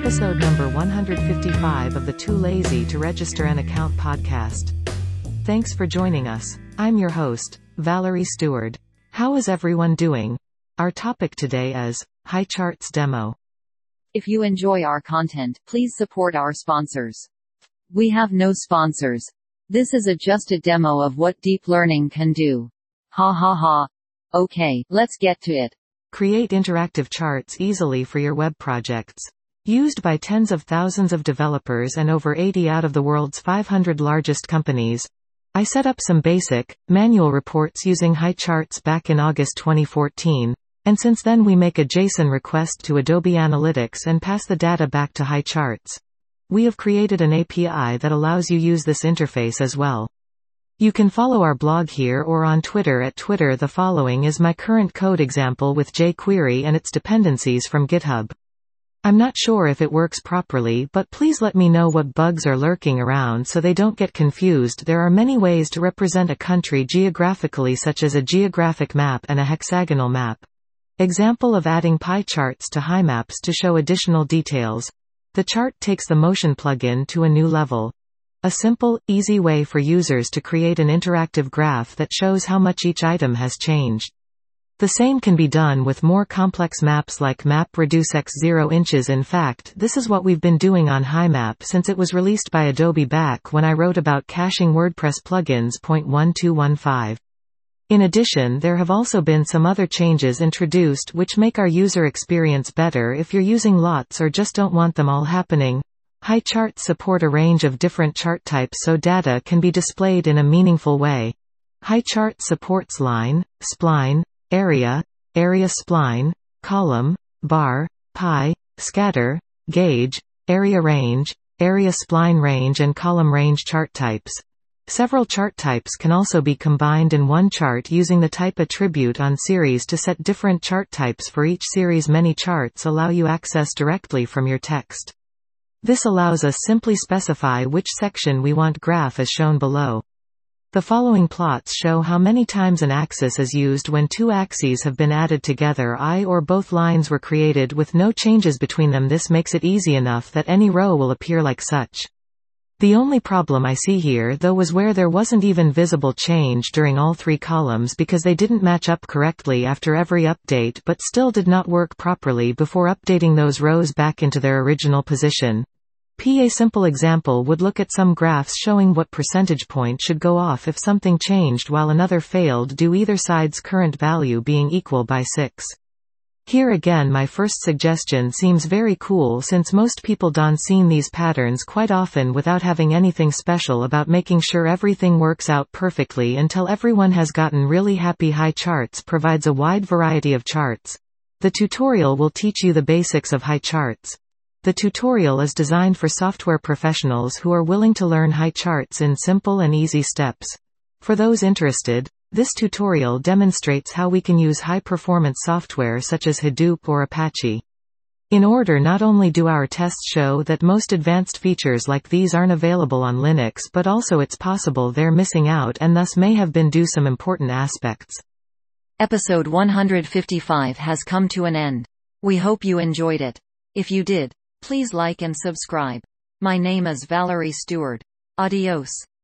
episode number 155 of the Too Lazy to Register an Account podcast. Thanks for joining us. I'm your host, Valerie Stewart. How is everyone doing? Our topic today is HighCharts Demo. If you enjoy our content, please support our sponsors. We have no sponsors. This is just a demo of what deep learning can do. Ha ha ha. Okay, let's get to it. Create interactive charts easily for your web projects. Used by tens of thousands of developers and over 80 out of the world's 500 largest companies. I set up some basic, manual reports using HighCharts back in August 2014, and since then we make a JSON request to Adobe Analytics and pass the data back to HighCharts. We have created an API that allows you use this interface as well. You can follow our blog here or on Twitter at Twitter. The following is my current code example with jQuery and its dependencies from GitHub. I'm not sure if it works properly, but please let me know what bugs are lurking around so they don't get confused. There are many ways to represent a country geographically, such as a geographic map and a hexagonal map. Example of adding pie charts to HiMaps to show additional details. The chart takes the Motion plugin to a new level. A simple, easy way for users to create an interactive graph that shows how much each item has changed. The same can be done with more complex maps like MapReduce X 0 inches. In fact, this is what we've been doing on HiMap since it was released by Adobe back when I wrote about caching WordPress plugins. 1215. In addition, there have also been some other changes introduced which make our user experience better if you're using lots or just don't want them all happening. HighCharts support a range of different chart types so data can be displayed in a meaningful way. HighCharts supports line, spline, area, area spline, column, bar, pie, scatter, gauge, area range, area spline range and column range chart types. Several chart types can also be combined in one chart using the type attribute on series to set different chart types for each series. Many charts allow you access directly from your text. This allows us simply specify which section we want graph as shown below. The following plots show how many times an axis is used when two axes have been added together. Or both lines were created with no changes between them. This makes it easy enough that any row will appear like such. The only problem I see here though was where there wasn't even visible change during all three columns because they didn't match up correctly after every update but still did not work properly before updating those rows back into their original position. A simple example would look at some graphs showing what percentage point should go off if something changed while another failed due either side's current value being equal by 6. Here again my first suggestion seems very cool since most people don't see these patterns quite often without having anything special about making sure everything works out perfectly until everyone has gotten really happy. HighCharts provides a wide variety of charts. The tutorial will teach you the basics of HighCharts. The tutorial is designed for software professionals who are willing to learn HighCharts in simple and easy steps. For those interested, this tutorial demonstrates how we can use high-performance software such as Hadoop or Apache. In order, not only do our tests show that most advanced features like these aren't available on Linux, but also it's possible they're missing out and thus may have been due some important aspects. Episode 155 has come to an end. We hope you enjoyed it. If you did, please like and subscribe. My name is Valerie Stewart. Adios.